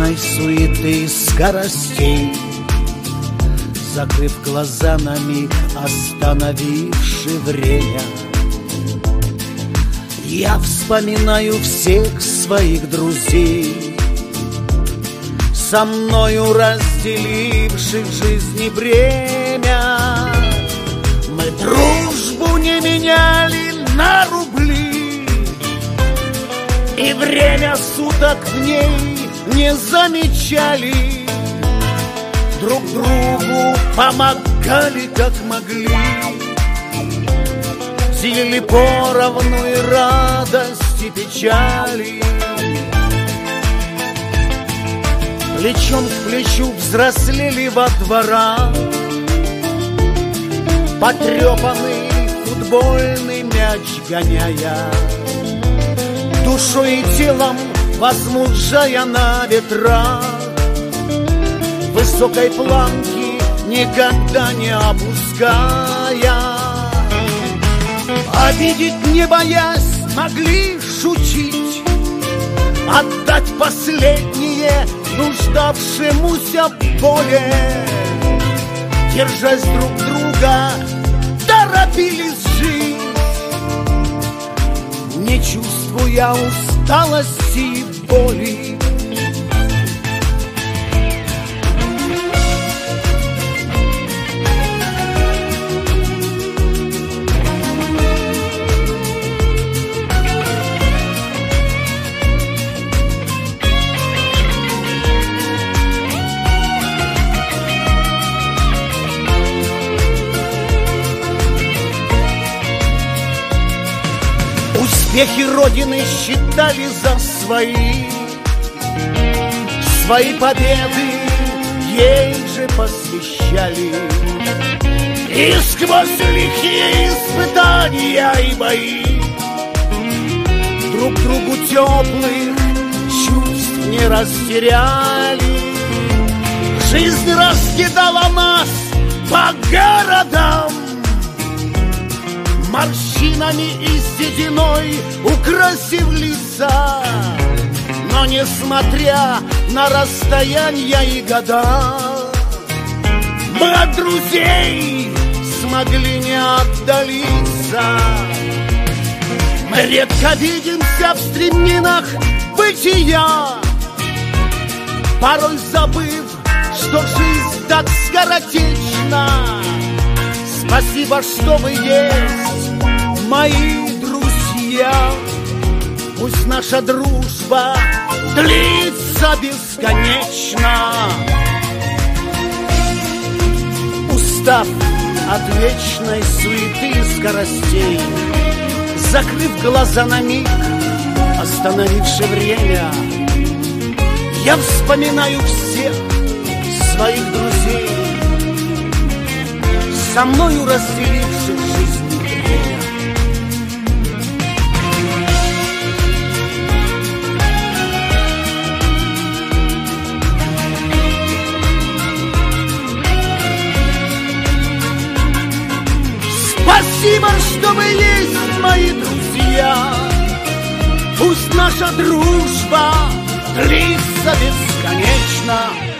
вечной суеты скоростей, закрыв глаза на миг, остановивши время, я вспоминаю всех своих друзей, со мною разделивших жизни бремя. Мы дружбу не меняли на рубли, и время суток в ней не замечали. Друг другу помогали, как могли, делили поровну и радость, и печали. Плечом к плечу взрослели во дворах, потрепанный футбольный мяч гоняя, душой и телом возмужая на ветрах, высокой планки никогда не опуская. Обидеть не боясь могли шутить, отдать последнее нуждавшемуся в боли. Держась друг друга, торопились жить, не чувствуя усталости и боли. Успехи Родины считали за свои, свои победы ей же посвящали. И сквозь лихие испытания и бои друг другу теплых чувств не растеряли. Жизнь раскидала нас по городам, морщинами и сединой украсив лица. Но несмотря на расстояния и года, мы от друзей смогли не отдалиться. Мы редко видимся в стремнинах бытия, порой забыв, что жизнь так скоротечна. Спасибо, что вы есть, мои друзья. Пусть наша дружба длится бесконечно. Устав от вечной суеты и скоростей, закрыв глаза на миг, остановивши время, я вспоминаю всех своих друзей, со мною разделивших жизнь и время. Спасибо, что вы есть, мои друзья. Пусть наша дружба длится бесконечно.